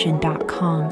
SwavNation.com.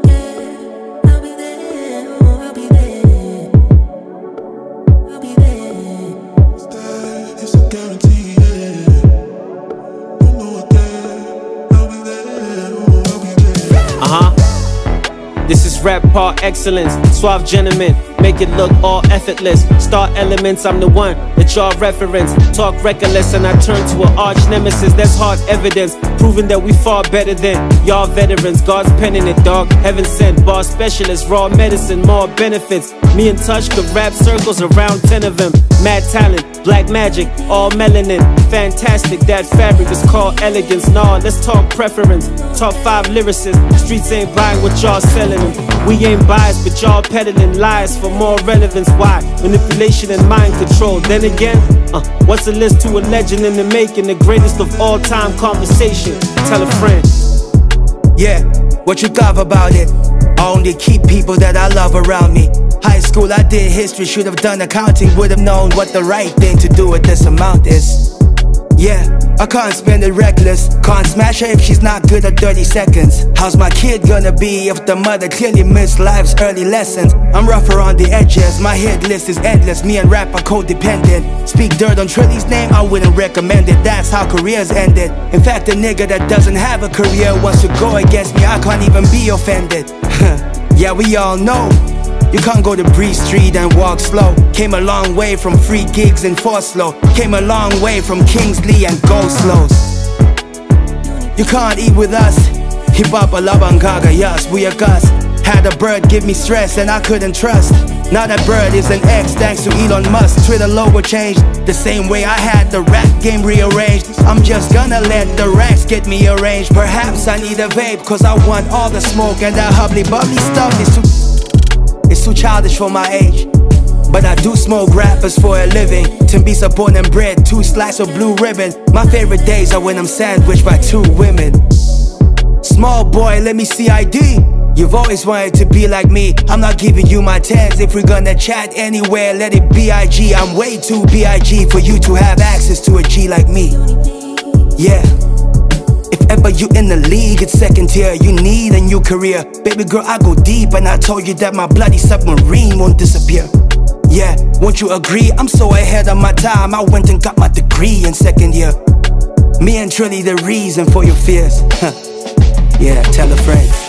This is rap par excellence, suave gentleman, make it look all effortless. Star elements, I'm the one that y'all reference. Talk reckless and I turn to an arch nemesis. That's hard evidence, proving that we far better than y'all veterans. God's penning it, dog, heaven sent. Bar specialist, raw medicine, more benefits. Me and Touch could rap circles around 10 of them. Mad talent, black magic, all melanin. Fantastic, that fabric is called elegance. Nah, let's talk preference. Top 5 lyricists, streets ain't buying what y'all selling them. We ain't biased, but y'all peddling lies for more relevance. Why? Manipulation and mind control. Then again, what's a list to a legend in the making? The greatest of all time conversation. Tell a friend. Yeah, what you thought about it? I only keep people that I love around me. High school I did history, should have done accounting. Would have known what the right thing to do with this amount is. Yeah, I can't spend it reckless. Can't smash her if she's not good at 30 seconds. How's my kid gonna be if the mother clearly missed life's early lessons? I'm rough around the edges, my hit list is endless. Me and rap are codependent. Speak dirt on Trilly's name, I wouldn't recommend it. That's how careers ended. In fact, a nigga that doesn't have a career wants to go against me, I can't even be offended. Yeah, we all know you can't go to Bree Street and walk slow. Came a long way from free gigs and Forslow. Came a long way from Kingsley and Go Slows. You can't eat with us. Hip hop alabangaga, yes, we are Gus. Had a bird give me stress and I couldn't trust. Now that bird is an ex thanks to Elon Musk. Twitter logo changed the same way I had the rap game rearranged. I'm just gonna let the racks get me arranged. Perhaps I need a vape cause I want all the smoke. And that hubbly bubbly stuff is too childish for my age. But I do smoke rappers for a living. Timbisa born and bred, 2 slices of blue ribbon. My favorite days are when I'm sandwiched by 2 women. Small boy, let me see ID. You've always wanted to be like me. I'm not giving you my tens. If we're gonna chat anywhere, let it be IG. I'm way too B.I.G. for you to have access to a G like me. Yeah. If ever you in the league, it's second tier. You need a new career. Baby girl, I go deep and I told you that my bloody submarine won't disappear. Yeah, won't you agree? I'm so ahead of my time. I went and got my degree in 2nd year. Me and Trilly the reason for your fears. Yeah, tell a friend.